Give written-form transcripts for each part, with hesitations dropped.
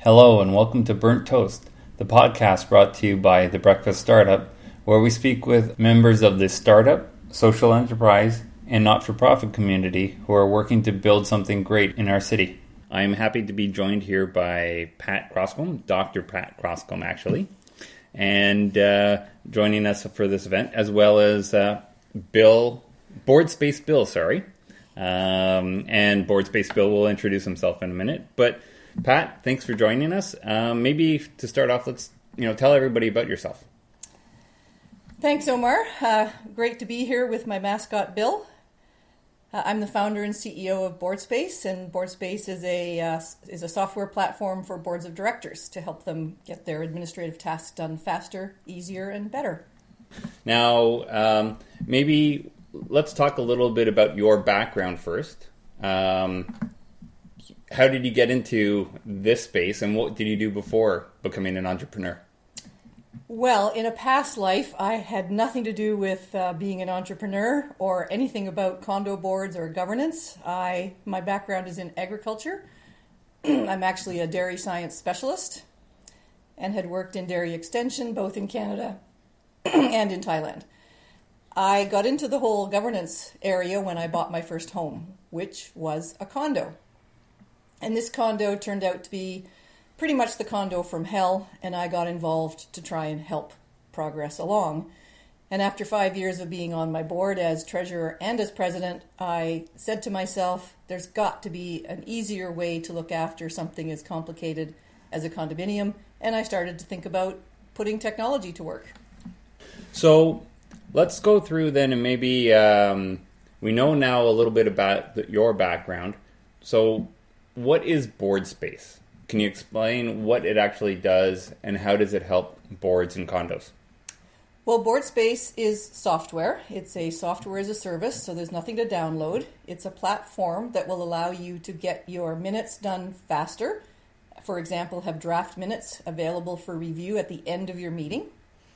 Hello and welcome to Burnt Toast, the podcast brought to you by The Breakfast Startup, where we speak with members of the startup, social enterprise, and not-for-profit community who are working to build something great in our city. I'm happy to be joined here by Pat Croscombe, Dr. Pat Croscombe actually, and joining us for this event, as well as Boardspace Bill, and Boardspace Bill will introduce himself in a minute, but Pat, thanks for joining us. Maybe to start off, let's tell everybody about yourself. Thanks, Omar. Great to be here with my mascot, Bill. I'm the founder and CEO of Boardspace, and Boardspace is a software platform for boards of directors to help them get their administrative tasks done faster, easier, and better. Now, maybe let's talk a little bit about your background first. How did you get into this space, and what did you do before becoming an entrepreneur? Well, in a past life, I had nothing to do with being an entrepreneur or anything about condo boards or governance. My background is in agriculture. I'm actually a dairy science specialist and had worked in dairy extension both in Canada and in Thailand. I got into the whole governance area when I bought my first home, which was a condo. And this condo turned out to be pretty much the condo from hell, and I got involved to try and help progress along. And after 5 years of being on my board as treasurer and as president, I said to myself, there's got to be an easier way to look after something as complicated as a condominium, and I started to think about putting technology to work. So let's go through then, and maybe we know now a little bit about your background. So what is Boardspace? Can you explain what it actually does and how does it help boards and condos? Well, Boardspace is software. It's a software as a service, so there's nothing to download. It's a platform that will allow you to get your minutes done faster. For example, have draft minutes available for review at the end of your meeting.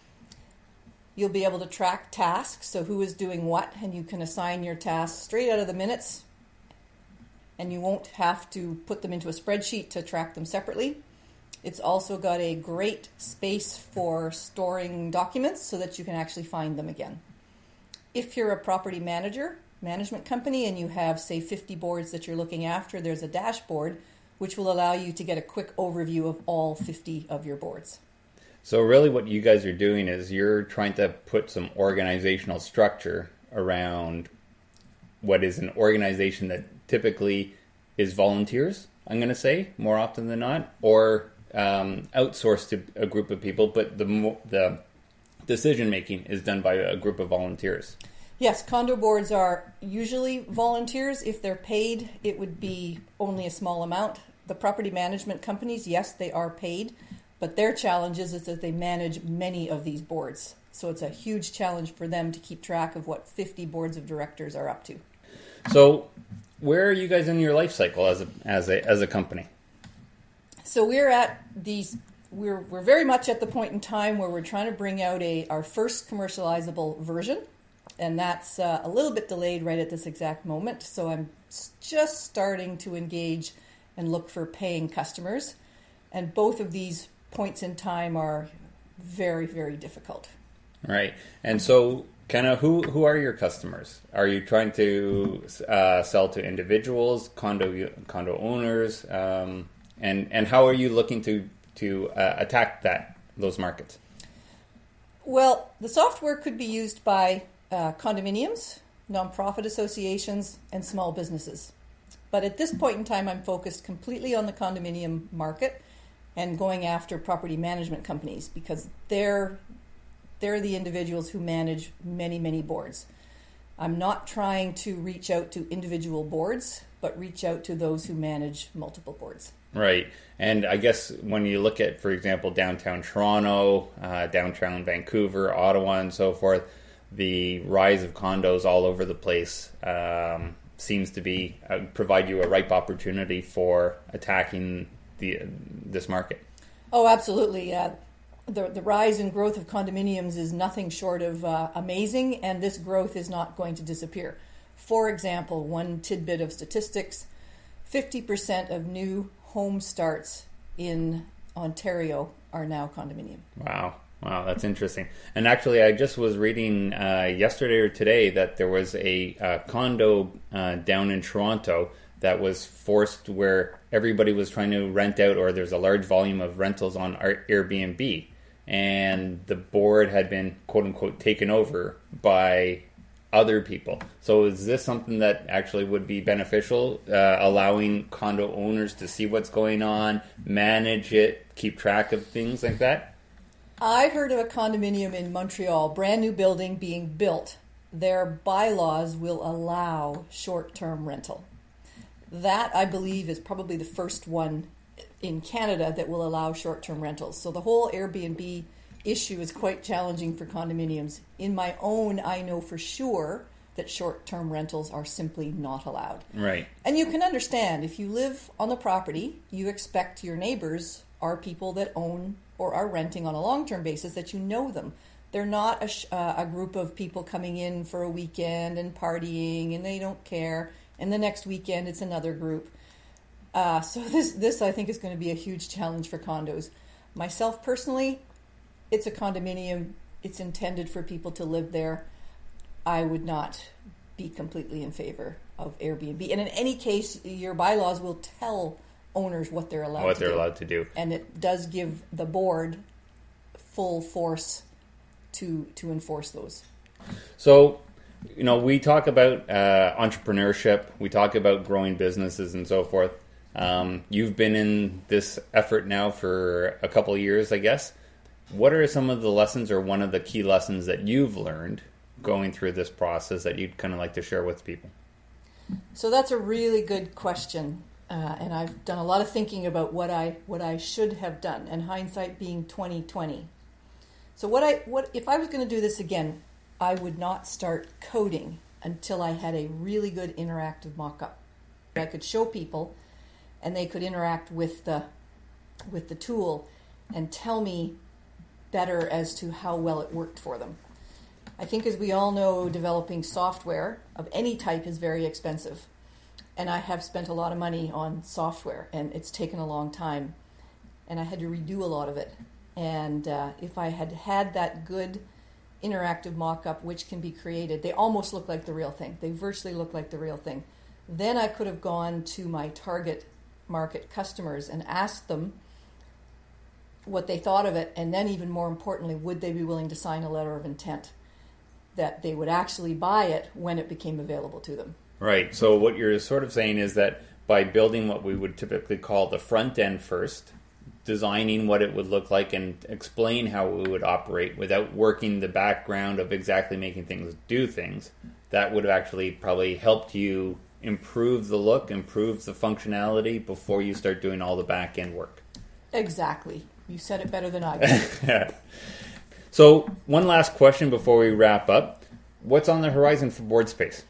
You'll be able to track tasks, so who is doing what, and you can assign your tasks straight out of the minutes, and you won't have to put them into a spreadsheet to track them separately. It's also got a great space for storing documents so that you can actually find them again. If you're a property management company, and you have, say, 50 boards that you're looking after, there's a dashboard which will allow you to get a quick overview of all 50 of your boards. So really what you guys are doing is you're trying to put some organizational structure around what is an organization that typically is volunteers, I'm going to say, more often than not, or outsourced to a group of people, but the decision-making is done by a group of volunteers. Yes, condo boards are usually volunteers. If they're paid, it would be only a small amount. The property management companies, yes, they are paid, but their challenge is that they manage many of these boards. So it's a huge challenge for them to keep track of what 50 boards of directors are up to. So where are you guys in your life cycle as a company? So we're very much at the point in time where we're trying to bring out our first commercializable version, and that's a little bit delayed right at this exact moment. So I'm just starting to engage and look for paying customers, and both of these points in time are very, very difficult. Right. And so kind of who are your customers? Are you trying to sell to individuals, condo owners, and how are you looking to attack those markets? Well, the software could be used by condominiums, nonprofit associations, and small businesses. But at this point in time, I'm focused completely on the condominium market and going after property management companies because they're the individuals who manage many, many boards. I'm not trying to reach out to individual boards, but reach out to those who manage multiple boards. Right. And I guess when you look at, for example, downtown Toronto, downtown Vancouver, Ottawa, and so forth, the rise of condos all over the place seems to be provide you a ripe opportunity for attacking this market. Oh, absolutely. The rise and growth of condominiums is nothing short of amazing, and this growth is not going to disappear. For example, one tidbit of statistics, 50% of new home starts in Ontario are now condominium. Wow. Wow, that's interesting. And actually, I just was reading yesterday or today that there was a condo down in Toronto that was forced where everybody was trying to rent out, or there's a large volume of rentals on Airbnb. And the board had been, quote unquote, taken over by other people. So is this something that actually would be beneficial, allowing condo owners to see what's going on, manage it, keep track of things like that? I heard of a condominium in Montreal, brand new building being built. Their bylaws will allow short-term rental. That, I believe, is probably the first one in Canada that will allow short-term rentals. So the whole Airbnb issue is quite challenging for condominiums. In my own, I know for sure that short-term rentals are simply not allowed. Right. And you can understand, if you live on the property, you expect your neighbors are people that own or are renting on a long-term basis, that you know them. They're not a group of people coming in for a weekend and partying and they don't care, and the next weekend it's another group. So this I think is going to be a huge challenge for condos. Myself personally, it's a condominium. It's intended for people to live there. I would not be completely in favor of Airbnb. And in any case, your bylaws will tell owners what they're allowed to do. And it does give the board full force to enforce those. So, we talk about entrepreneurship. We talk about growing businesses and so forth. You've been in this effort now for a couple of years, I guess. What are some of the lessons, or one of the key lessons that you've learned going through this process that you'd kind of like to share with people? So that's a really good question. And I've done a lot of thinking about what I should have done, and hindsight being 20/20. So if I was going to do this again, I would not start coding until I had a really good interactive mock-up. I could show people, and they could interact with the tool and tell me better as to how well it worked for them. I think, as we all know, developing software of any type is very expensive. And I have spent a lot of money on software, and it's taken a long time. And I had to redo a lot of it. And if I had had that good interactive mock-up, which can be created, they almost look like the real thing. They virtually look like the real thing. Then I could have gone to my target market customers and asked them what they thought of it, and then even more importantly, would they be willing to sign a letter of intent that they would actually buy it when it became available to them. Right. So what you're sort of saying is that by building what we would typically call the front end first, designing what it would look like and explain how it would operate without working the background of exactly making things do things, that would have actually probably helped you improve the look, improve the functionality before you start doing all the back end work. Exactly. You said it better than I did. So one last question before we wrap up. What's on the horizon for BoardSpace?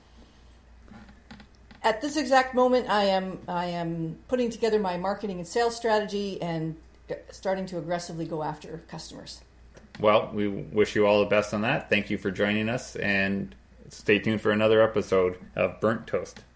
At this exact moment, I am putting together my marketing and sales strategy and starting to aggressively go after customers. Well, we wish you all the best on that. Thank you for joining us, and stay tuned for another episode of Burnt Toast.